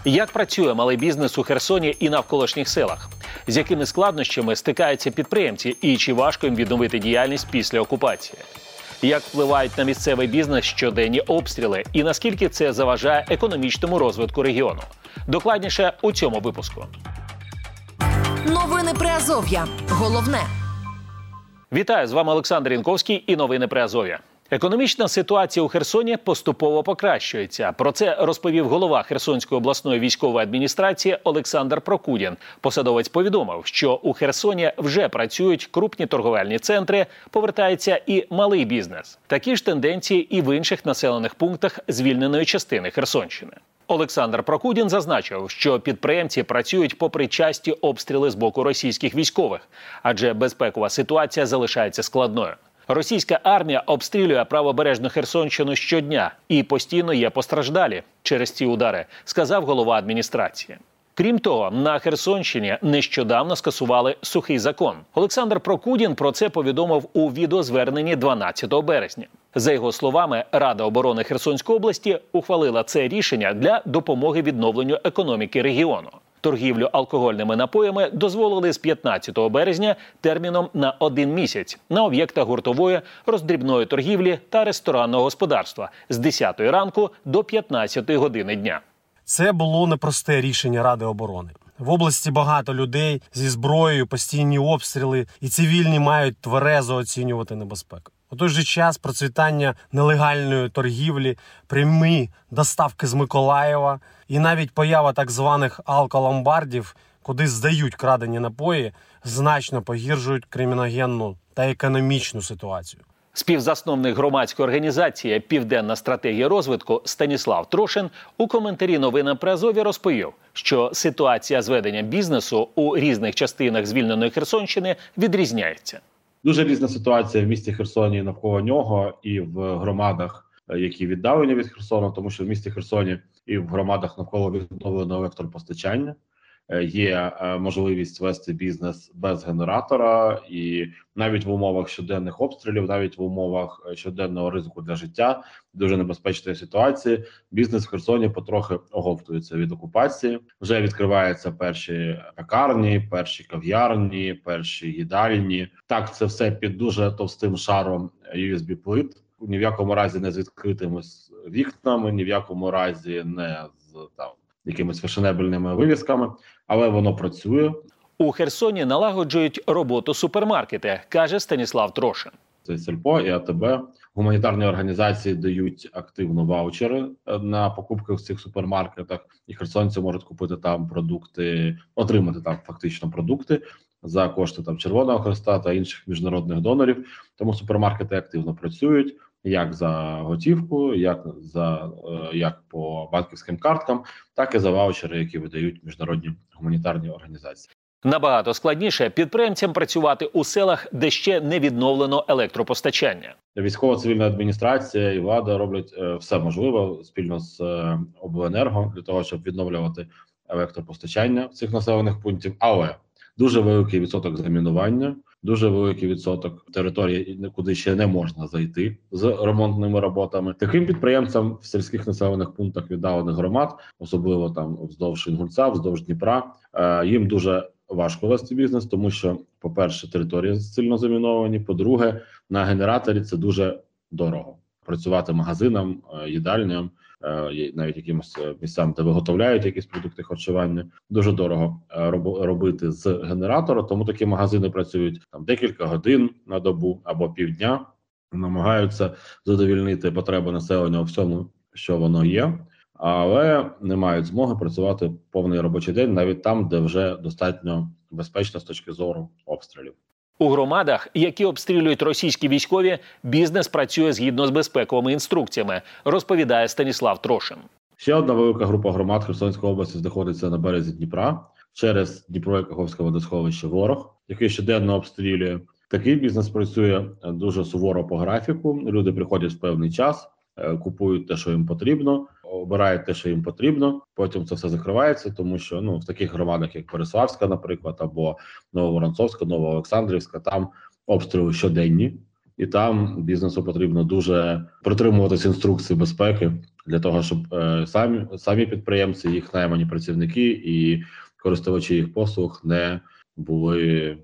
Як працює малий бізнес у Херсоні і навколишніх селах? З якими складнощами стикаються підприємці і чи важко їм відновити діяльність після окупації? Як впливають на місцевий бізнес щоденні обстріли і наскільки це заважає економічному розвитку регіону? Докладніше у цьому випуску. Новини Приазов'я. Головне. Вітаю, з вами Олександр Янковський і новини Приазов'я. Економічна ситуація у Херсоні поступово покращується. Про це розповів голова Херсонської обласної військової адміністрації Олександр Прокудін. Посадовець повідомив, що у Херсоні вже працюють крупні торговельні центри, повертається і малий бізнес. Такі ж тенденції і в інших населених пунктах звільненої частини Херсонщини. Олександр Прокудін зазначив, що підприємці працюють попри часті обстріли з боку російських військових, адже безпекова ситуація залишається складною. Російська армія обстрілює правобережну Херсонщину щодня і постійно є постраждалі через ці удари, сказав голова адміністрації. Крім того, на Херсонщині нещодавно скасували сухий закон. Олександр Прокудін про це повідомив у відеозверненні 12 березня. За його словами, Рада оборони Херсонської області ухвалила це рішення для допомоги відновленню економіки регіону. Торгівлю алкогольними напоями дозволили з 15 березня терміном на 1 місяць на об'єктах гуртової, роздрібної торгівлі та ресторанного господарства з 10 ранку до 15 години дня. Це було непросте рішення Ради оборони. В області багато людей зі зброєю, постійні обстріли, і цивільні мають тверезо оцінювати небезпеку. У той же час процвітання нелегальної торгівлі, прямі доставки з Миколаєва і навіть поява так званих алколомбардів, куди здають крадені напої, значно погіршують криміногенну та економічну ситуацію. Співзасновник громадської організації «Південна стратегія розвитку» Станіслав Трошин у коментарі новинам Приазов'я розповів, що ситуація з веденням бізнесу у різних частинах звільненої Херсонщини відрізняється. Дуже різна ситуація в місті Херсоні і навколо нього, і в громадах, які віддалені від Херсону, тому що в місті Херсоні і в громадах навколо відновлено електропостачання. Є можливість вести бізнес без генератора, і навіть в умовах щоденних обстрілів, навіть в умовах щоденного ризику для життя, дуже небезпечної ситуації, бізнес в Херсоні потрохи оговтується від окупації. Вже відкриваються перші пекарні, перші кав'ярні, перші їдальні. Так, це все під дуже товстим шаром USB-плит. Ні в якому разі не з відкритими вікнами, ні в якому разі не з якимись фешенебельними вивісками, але воно працює. У Херсоні налагоджують роботу супермаркети, каже Станіслав Трошин. Це Сільпо і АТБ. Гуманітарні організації дають активно ваучери на покупки в цих супермаркетах, і херсонці можуть купити там продукти, отримати там фактично продукти за кошти там Червоного Хреста та інших міжнародних донорів. Тому супермаркети активно працюють. Як за готівку, як по банківським карткам, так і за ваучери, які видають міжнародні гуманітарні організації. Набагато складніше підприємцям працювати у селах, де ще не відновлено електропостачання. Військово-цивільна адміністрація і влада роблять все можливе спільно з обленерго для того, щоб відновлювати електропостачання цих населених пунктів, але дуже великий відсоток замінування, дуже великий відсоток території, куди ще не можна зайти з ремонтними роботами. Таким підприємцям в сільських населених пунктах віддалених громад, особливо там вздовж Інгульця, вздовж Дніпра, їм дуже важко вести бізнес, тому що, по-перше, території сильно заміновані, по-друге, на генераторі це дуже дорого. Працювати магазинам, їдальням, навіть якимось місцям, де виготовляють якісь продукти харчування, дуже дорого робити з генератора, тому такі магазини працюють там декілька годин на добу або півдня, намагаються задовільнити потреби населення у всьому, що воно є, але не мають змоги працювати повний робочий день навіть там, де вже достатньо безпечно з точки зору обстрілів. У громадах, які обстрілюють російські військові, бізнес працює згідно з безпековими інструкціями, розповідає Станіслав Трошин. Ще одна велика група громад Херсонської області знаходиться на березі Дніпра. Через Дніпро і Каховське водосховище ворог, який щоденно обстрілює. Такий бізнес працює дуже суворо по графіку. Люди приходять в певний час, купують те, що їм потрібно, обирають те, що їм потрібно. Потім це все закривається, тому що в таких громадах, як Переславська, наприклад, або Нововоронцовська, Новоолександрівська, там обстріли щоденні. І там бізнесу потрібно дуже притримуватися інструкцій безпеки, для того, щоб самі підприємці, їх наймані працівники і користувачі їх послуг не були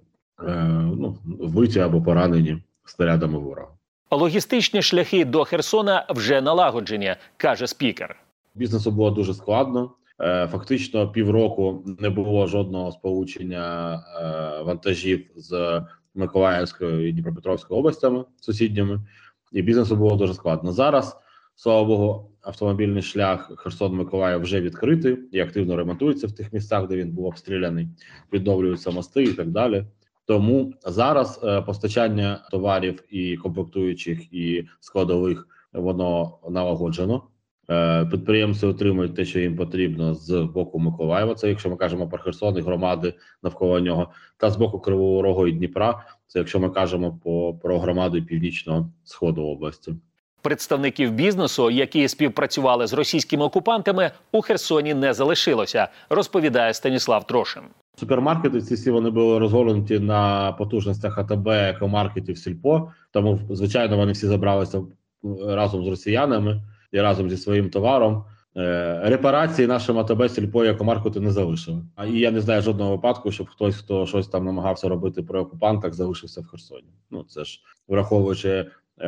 вбиті або поранені снарядами ворога. Логістичні шляхи до Херсона вже налагоджені, каже спікер. Бізнесу було дуже складно. Фактично півроку не було жодного сполучення вантажів з Миколаївською і Дніпропетровською областями сусідніми, і бізнесу було дуже складно. Зараз, слава Богу, автомобільний шлях Херсон-Миколаїв вже відкритий і активно ремонтується в тих місцях, де він був обстріляний, відновлюються мости і так далі. Тому зараз постачання товарів і комплектуючих, і складових, воно налагоджено. Підприємці отримують те, що їм потрібно з боку Миколаєва, це якщо ми кажемо про Херсон і громади навколо нього, та з боку Кривого Рогу і Дніпра, це якщо ми кажемо про громади північного сходу області. Представників бізнесу, які співпрацювали з російськими окупантами, у Херсоні не залишилося, розповідає Станіслав Трошин. Супермаркети ці всі вони були розгорнуті на потужностях АТБ, екомаркетів, Сільпо, тому, звичайно, вони всі забралися разом з росіянами і разом зі своїм товаром. Репарації нашим АТБ, Сільпо і екомаркету не залишили. І я не знаю жодного випадку, щоб хтось, хто щось там намагався робити при окупантах, залишився в Херсоні. Це ж враховуючи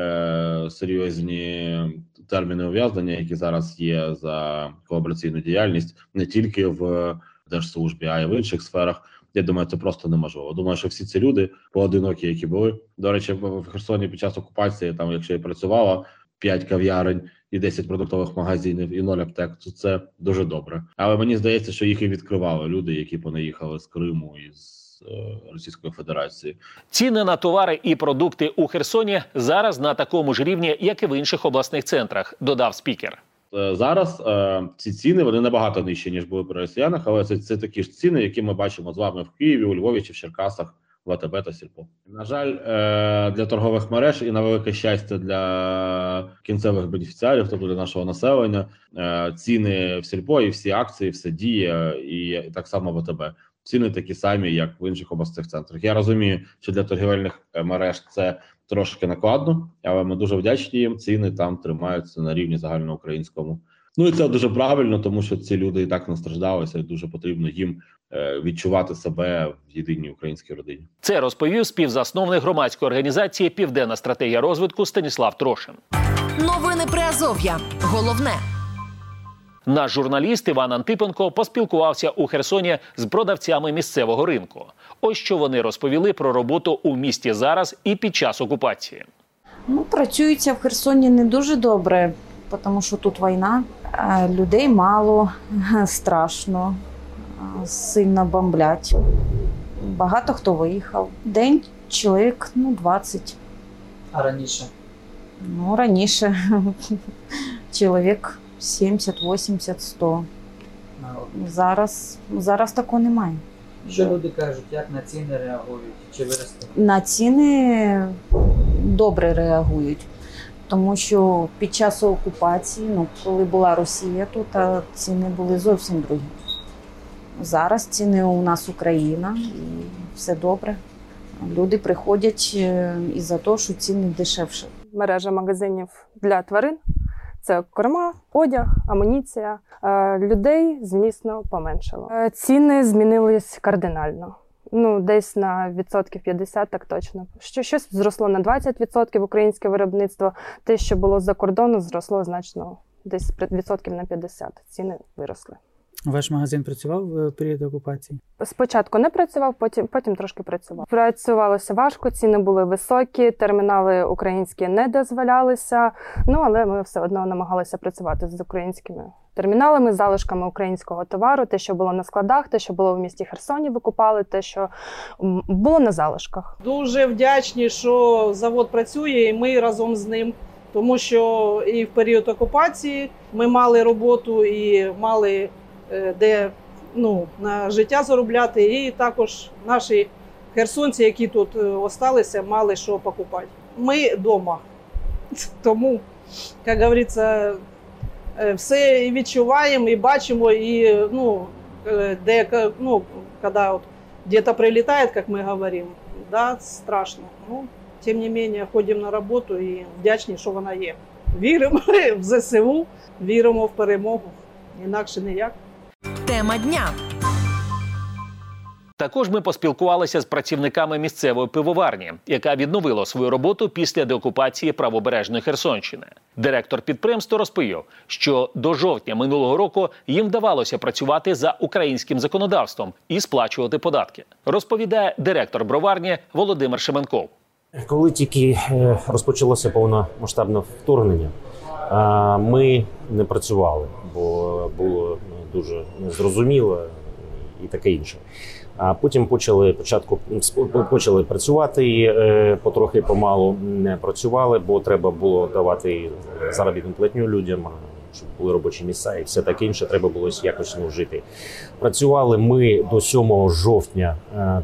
серйозні терміни ув'язнення, які зараз є за колабораційну діяльність, не тільки в держслужбі, а й в інших сферах. Я думаю, це просто неможливо. Думаю, що всі ці люди поодинокі, які були. До речі, в Херсоні під час окупації, там, якщо і працювало 5 кав'ярень і 10 продуктових магазинів і 0 аптек, то це дуже добре. Але мені здається, що їх і відкривали люди, які понаїхали з Криму і з Російської Федерації. Ціни на товари і продукти у Херсоні зараз на такому ж рівні, як і в інших обласних центрах, додав спікер. Зараз ці ціни, вони набагато нижчі, ніж були при росіянах, але це такі ж ціни, які ми бачимо з вами в Києві, у Львові чи в Черкасах, в АТБ та Сільпо. На жаль, для торгових мереж і на велике щастя для кінцевих бенефіціарів, тобто для нашого населення, ціни в Сільпо і всі акції, все діє, і так само в АТБ. Ціни такі самі, як в інших обласних центрах. Я розумію, що для торгівельних мереж це трошки накладно, але ми дуже вдячні їм. Ціни там тримаються на рівні загальноукраїнському. І це дуже правильно, тому що ці люди і так настраждалися, і дуже потрібно їм відчувати себе в єдиній українській родині. Це розповів співзасновник громадської організації «Південна стратегія розвитку» Станіслав Трошин. Новини Приазов'я. Головне. Наш журналіст Іван Антипенко поспілкувався у Херсоні з продавцями місцевого ринку. Ось що вони розповіли про роботу у місті зараз і під час окупації. Працюється в Херсоні не дуже добре, тому що тут війна, людей мало, страшно, сильно бомблять. Багато хто виїхав. День чоловік 20. А раніше? Раніше чоловік 70, 80, 100. Зараз такого немає. Що люди кажуть, як на ціни реагують? Чи виросли? На ціни добре реагують, тому що під час окупації, коли була Росія тут, ціни були зовсім другі. Зараз ціни у нас Україна і все добре. Люди приходять із-за того, що ціни дешевше. Мережа магазинів для тварин. Це корма, одяг, амуніція. Людей, звісно, поменшало. Ціни змінились кардинально. Десь на 50%, так точно. Щось зросло на 20% українське виробництво. Те, що було з-за кордону, зросло значно. Десь відсотків на 50%. Ціни виросли. Ваш магазин працював в період окупації? Спочатку не працював, потім трошки працював. Працювалося важко, ціни були високі, термінали українські не дозволялися, але ми все одно намагалися працювати з українськими терміналами, з залишками українського товару, те, що було на складах, те, що було в місті Херсоні, викупали, те, що було на залишках. Дуже вдячні, що завод працює і ми разом з ним, тому що і в період окупації ми мали роботу і мали де на життя заробляти, і також наші херсонці, які тут залишилися, мали що покупати. Ми вдома, тому, як говориться, все і відчуваємо, і бачимо, і коли где-то прилетает, как мы говорим, да, страшно. Тем не менее, ходимо на роботу і вдячні, що вона є. Віримо в ЗСУ, віримо в перемогу. Інакше ніяк. Тема дня. Також ми поспілкувалися з працівниками місцевої пивоварні, яка відновила свою роботу після деокупації правобережної Херсонщини. Директор підприємства розповів, що до жовтня минулого року їм вдавалося працювати за українським законодавством і сплачувати податки. Розповідає директор броварні Володимир Шеменков. Коли тільки розпочалося повномасштабне вторгнення, ми не працювали, бо було дуже незрозуміло і таке інше. А потім почали працювати і потрохи помалу не працювали, бо треба було давати заробітну платню людям, щоб були робочі місця і все таке інше, треба було якось жити. Працювали ми до 7 жовтня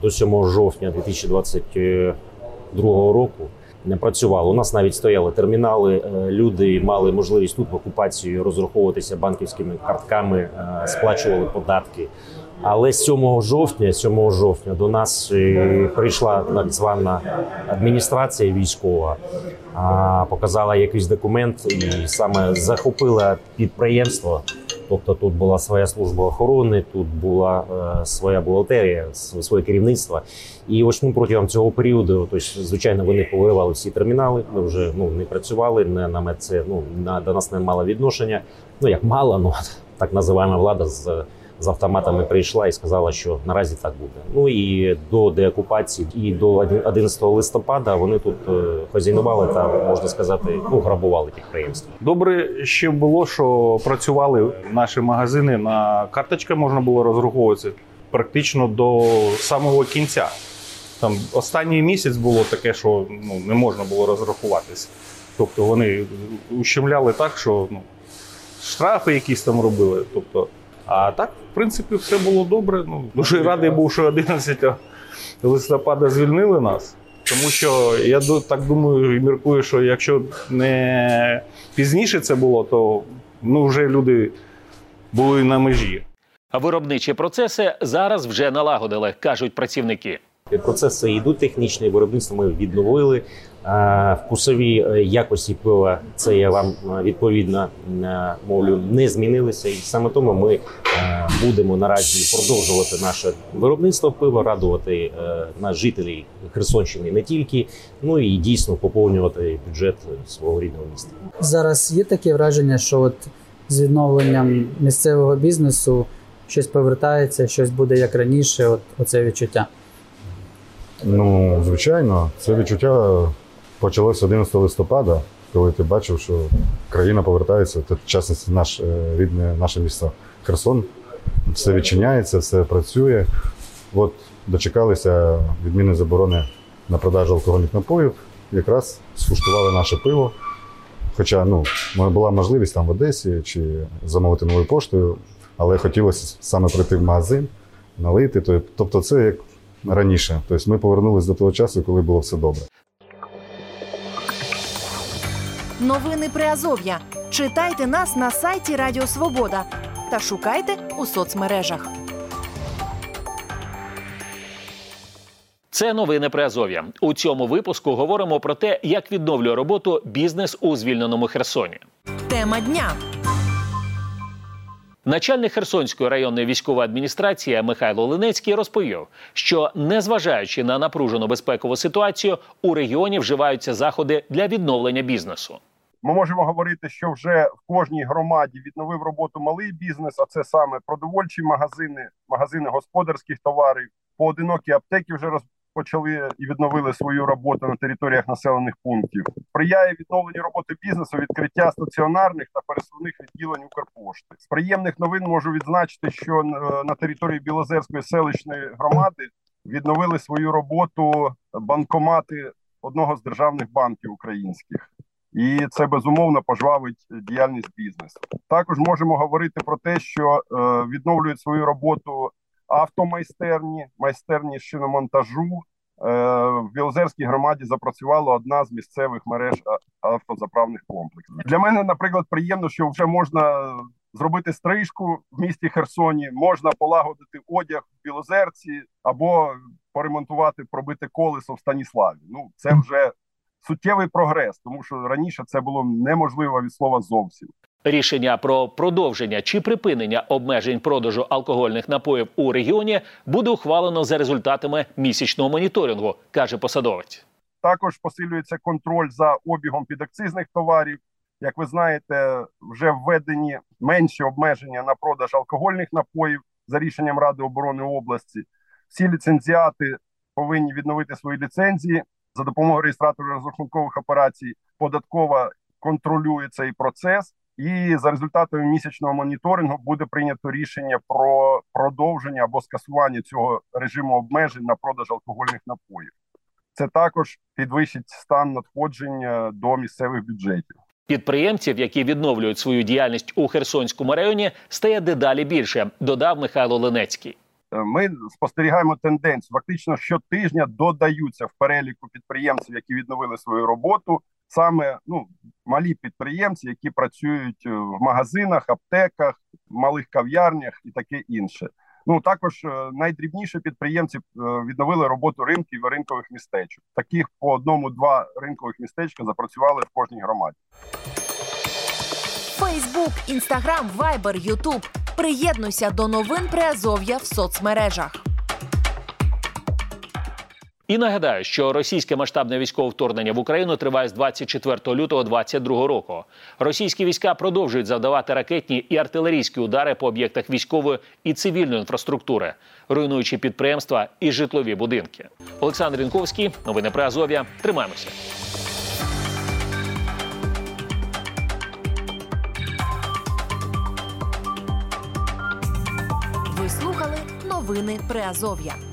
2022 року. Не працювало. У нас навіть стояли термінали, люди мали можливість тут в окупації розраховуватися банківськими картками, сплачували податки. Але 7 жовтня до нас прийшла так звана адміністрація військова, показала якийсь документ і саме захопила підприємство. Тобто тут була своя служба охорони, тут була своя бухгалтерія, своє керівництво. І ось ми протягом цього періоду, тобто, звичайно, вони повиривали всі термінали, ми вже не працювали, це до нас не мало відношення. Як мало, так називаємо влада з автоматами прийшла і сказала, що наразі так буде. І до деокупації, і до 11 листопада вони тут хазяйнували та, можна сказати, грабували підприємство. Добре ще було, що працювали наші магазини, на карточках можна було розраховуватися практично до самого кінця. Там останній місяць було таке, що не можна було розрахуватися. Тобто вони ущемляли так, що штрафи якісь там робили. А так, в принципі, все було добре. Дуже радий був, що 11 листопада звільнили нас. Тому що, я так думаю і міркую, що якщо не пізніше це було, то вже люди були на межі. А виробничі процеси зараз вже налагодили, кажуть працівники. Процеси йдуть технічні, виробництво ми відновили. Вкусові якості пива, це я вам відповідно мовлю, не змінилися. І саме тому ми будемо наразі продовжувати наше виробництво пива, радувати жителів Херсонщини не тільки, і дійсно поповнювати бюджет свого рідного міста. Зараз є таке враження, що з відновленням місцевого бізнесу щось повертається, щось буде як раніше, оце відчуття? Звичайно, це відчуття почалося 11 листопада, коли ти бачив, що країна повертається, в частності наше місто Херсон, все відчиняється, все працює. Дочекалися відміни заборони на продажу алкогольних напоїв, якраз скуштували наше пиво. Хоча була можливість там в Одесі чи замовити новою поштою, але хотілося саме прийти в магазин, налити. Тобто це як раніше. Тобто ми повернулися до того часу, коли було все добре. Новини Приазов'я. Читайте нас на сайті Радіо Свобода та шукайте у соцмережах. Це новини Приазов'я. У цьому випуску говоримо про те, як відновлює роботу бізнес у звільненому Херсоні. Тема дня. Начальник Херсонської районної військової адміністрації Михайло Линецький розповів, що, незважаючи на напружену безпекову ситуацію, у регіоні вживаються заходи для відновлення бізнесу. Ми можемо говорити, що вже в кожній громаді відновив роботу малий бізнес, а це саме продовольчі магазини, магазини господарських товарів, поодинокі аптеки вже розпочали і відновили свою роботу на територіях населених пунктів. Сприяє відновленню роботи бізнесу відкриття стаціонарних та пересувних відділень Укрпошти. З приємних новин можу відзначити, що на території Білозерської селищної громади відновили свою роботу банкомати одного з державних банків українських. І це, безумовно, пожвавить діяльність бізнесу. Також можемо говорити про те, що відновлюють свою роботу автомайстерні, майстерні шиномонтажу. В Білозерській громаді запрацювала одна з місцевих мереж автозаправних комплексів. Для мене, наприклад, приємно, що вже можна зробити стрижку в місті Херсоні, можна полагодити одяг в Білозерці або поремонтувати пробите колесо в Станіславі. Це вже суттєвий прогрес, тому що раніше це було неможливо від слова зовсім. Рішення про продовження чи припинення обмежень продажу алкогольних напоїв у регіоні буде ухвалено за результатами місячного моніторингу, каже посадовець. Також посилюється контроль за обігом підакцизних товарів. Як ви знаєте, вже введені менші обмеження на продаж алкогольних напоїв за рішенням Ради оборони області. Всі ліцензіати повинні відновити свої ліцензії за допомогою реєстраторів розрахункових операцій. Податкова контролює цей процес. І за результатами місячного моніторингу буде прийнято рішення про продовження або скасування цього режиму обмежень на продаж алкогольних напоїв. Це також підвищить стан надходжень до місцевих бюджетів. Підприємців, які відновлюють свою діяльність у Херсонському районі, стає дедалі більше, додав Михайло Ленецький. Ми спостерігаємо тенденцію. Фактично щотижня додаються в переліку підприємців, які відновили свою роботу, саме малі підприємці, які працюють в магазинах, аптеках, малих кав'ярнях і таке інше. Також найдрібніші підприємці відновили роботу ринків і ринкових містечок. Таких по 1-2 ринкових містечка запрацювали в кожній громаді. Фейсбук, Інстаграм, Вайбер, Ютуб. Приєднуйся до новин Приазов'я в соцмережах. І нагадаю, що російське масштабне військове вторгнення в Україну триває з 24 лютого 2022 року. Російські війська продовжують завдавати ракетні і артилерійські удари по об'єктах військової і цивільної інфраструктури, руйнуючи підприємства і житлові будинки. Олександр Інковський, новини Приазов'я. Тримаємося. Ви слухали новини Приазов'я.